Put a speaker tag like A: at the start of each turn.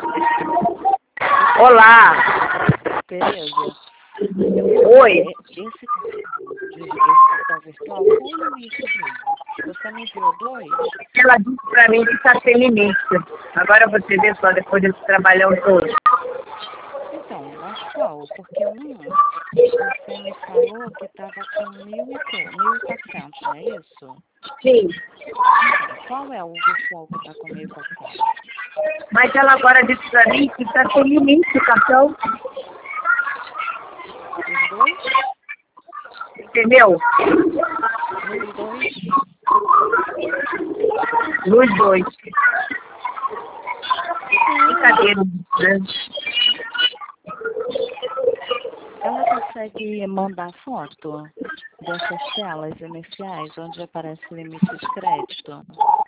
A: Olá.
B: Tereza.
A: Oi.
B: Esse cartão virtual, qual o limite dele? Você me enviou 2?
A: Ela disse pra mim que está sem limite. Agora você vê só depois desse trabalhão todo.
B: Então, mas qual? Porque você me falou que estava com 1.400, não é isso?
A: Sim.
B: Então, qual é o virtual que está com 1.400?
A: Mas ela agora disse pra mim que está sem limite o cartão.
B: Os 2?
A: Entendeu?
B: Nos 2?
A: Nos 2.
B: Sim.
A: Brincadeira, né?
B: Ela consegue mandar foto dessas telas iniciais onde aparece limite de crédito?